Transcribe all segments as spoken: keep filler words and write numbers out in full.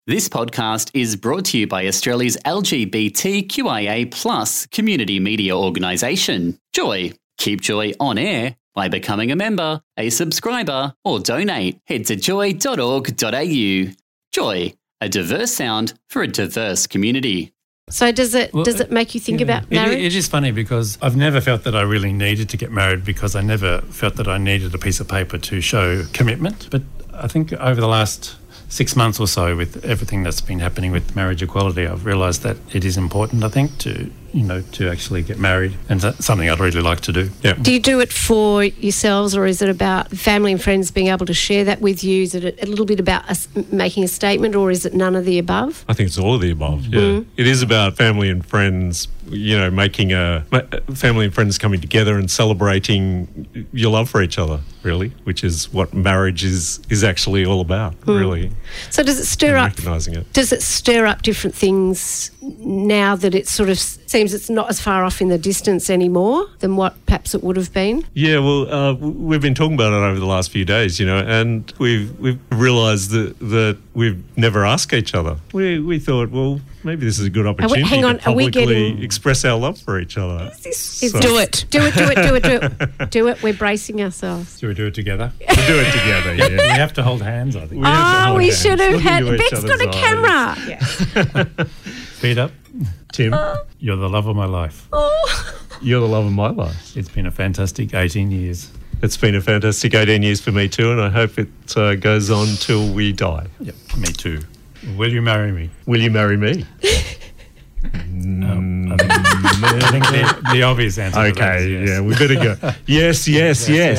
This podcast is brought to you by Australia's L G B T Q I A plus community media organisation, Joy. Keep Joy on air by becoming a member, a subscriber, or donate. Head to joy dot org dot a u. Joy, a diverse sound for a diverse community. So does it Well, does it make you think Yeah. about It- marriage? It is funny because I've never felt that I really needed to get married because I never felt that I needed a piece of paper to show commitment. But I think over the last six months or so, with everything that's been happening with marriage equality, I've realised that it is important, I think, to, you know, to actually get married, and that's something I'd really like to do. Yeah. Do you do it for yourselves, or is it about family and friends being able to share that with you? Is it a, a little bit about us making a statement, or is it none of the above? I think it's all of the above. Yeah, Mm. it is about family and friends. You know, making a ma- family and friends coming together and celebrating your love for each other. Really, which is what marriage is is actually all about. Really, So does it stir and up? recognising it. Does it stir up different things now that it sort of seems it's not as far off in the distance anymore than what perhaps it would have been? Yeah, well, uh, w- we've been talking about it over the last few days, you know, and we've we've realised that that we've never asked each other. We we thought, well, maybe this is a good opportunity hang on, to are we publicly getting- express our love for each other. Is So- this- Do it. Do it, do it, do it, do it. Do it. We're bracing ourselves. Should we do it together? We'll do it together. We Yeah. have to hold hands, I think. We have to Oh, hold we hands, should have looking had. into each Beck's got a other's camera. eyes. Speed up. Tim, You're the love of my life. Oh. you're the love of my life. It's been a fantastic eighteen years. It's been a fantastic eighteen years for me too, and I hope it uh, goes on till we die. Yep, me too. Will you marry me? Will you marry me? Um, I think, I think the, the obvious answer to that is Okay, yes. yeah, we better go. Yes, yes, yes.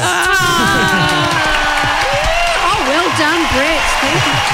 Oh, well done, Brett. Thank you.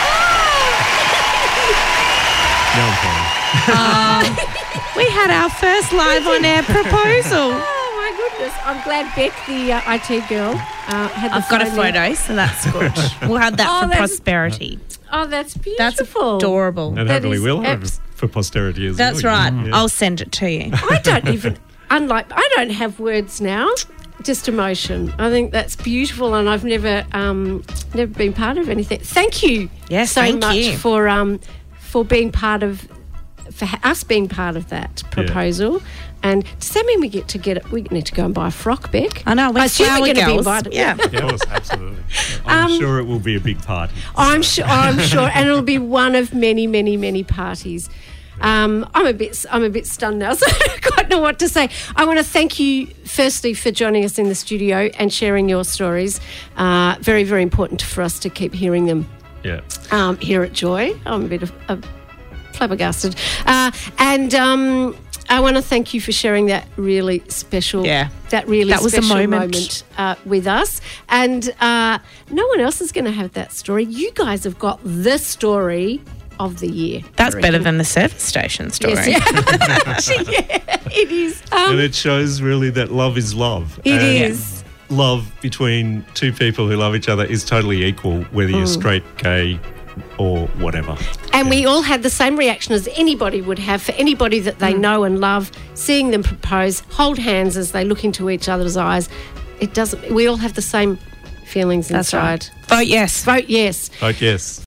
No, I'm fine. We had our first live on air proposal. Oh my goodness! I'm glad Beck, the uh, I T girl, uh, had the I've got a phone there. photo, so that's good. We'll have that Oh, for that's- prosperity. Oh, that's beautiful. That's adorable. And That hopefully is we'll have abs- for posterity as That's well. right. Yeah. I'll send it to you. I don't even, unlike, I don't have words now, just emotion. I think that's beautiful, and I've never, um, never been part of anything. Thank you, Yes, so thank much you. for um, for being part of, for ha- us being part of that proposal. And does that mean we get to get it? We need to go and buy a frock, Beck. I know, we're I assume flower we're going to be girls. invited. Yeah. Of course, Absolutely. I'm Um, sure it will be a big party. I'm sure. I'm sure, and it'll be one of many, many, many parties. Um, I'm a bit. I'm a bit stunned now, so I don't quite know what to say. I want to thank you, firstly, for joining us in the studio and sharing your stories. Uh, very, very important for us to keep hearing them Yeah. um, here at Joy. I'm a bit of uh, flabbergasted, uh, and um, I want to thank you for sharing that really special. Yeah. That really That was a special moment. moment uh, with us, and uh, no one else is going to have that story. You guys have got the story of the year. That's I better reckon. than the service station story. Yes, yeah. Actually, yeah, it is. Um, And it shows really that love is love. it And is. Love between two people who love each other is totally equal, whether you're straight, gay, or whatever. And we all had the same reaction as anybody would have for anybody that they know and love, seeing them propose, hold hands as they look into each other's eyes. It doesn't. We all have the same feelings That's inside. right. Vote yes. Vote yes. Vote yes.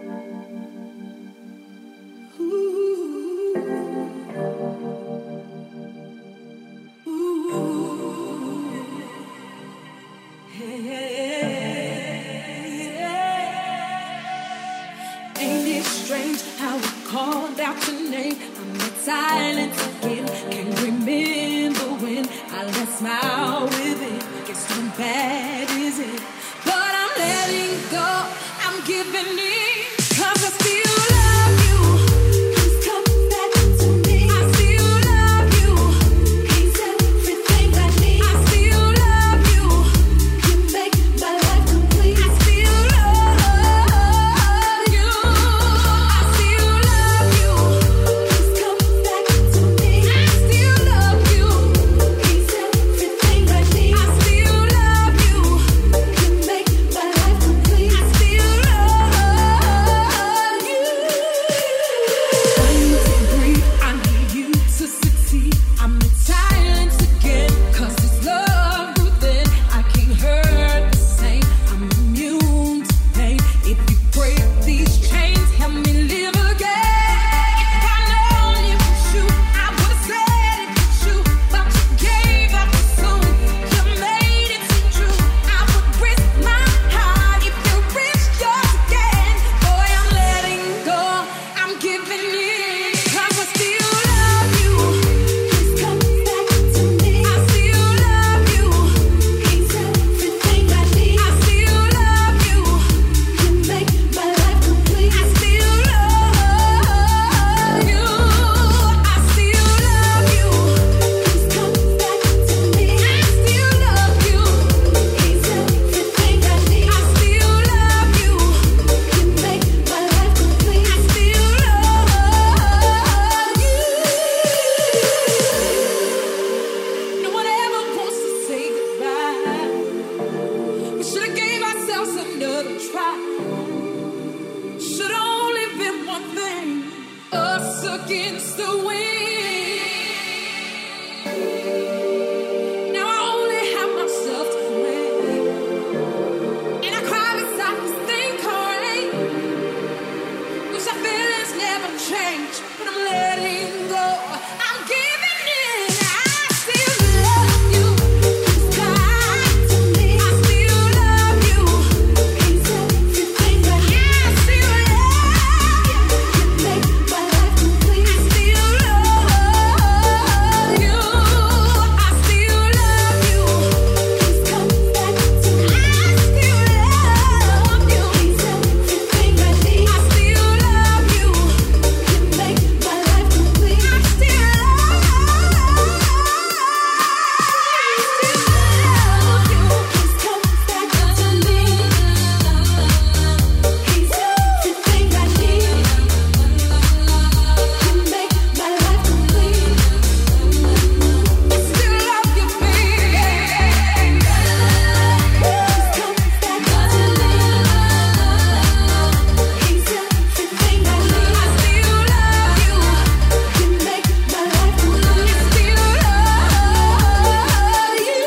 Ain't it strange how we called out your name? I'm at silence again. Can't remember when I last smile with it. Guess how bad is it? But I'm letting go. I'm giving in. 'Cause I still love you. Please come back to me. I still love you. He's everything I need. I still love you. You make my life complete. I still love you. I still love you. Please come back to me. I still love you. He's everything I need. I still love you. You make my life complete. I still love against the wind. Now I only have myself to blame, and I cry beside this thing called rain. Wish our feelings never change, but I'm letting go. I'm giving in. I still love you. It's got to me. I still love you. It's everything that I still love you. You make my life complete. I still love you. I still love you. Please come back to me. I still love you. It's everything I need. I still love you. You make my life complete. I still love you. Please come back to me. He's everything I need. You make my life complete. I still love you, baby. Please come back to me. He's everything I need. I still love you. You make my life complete. I still love you.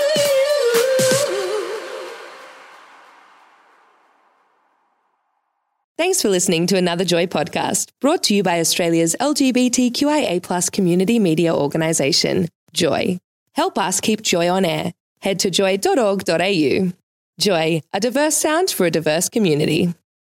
Thanks for listening to another Joy podcast, brought to you by Australia's L G B T Q I A plus community media organisation, Joy. Help us keep Joy on air. Head to joy dot org dot a u. Joy, a diverse sound for a diverse community.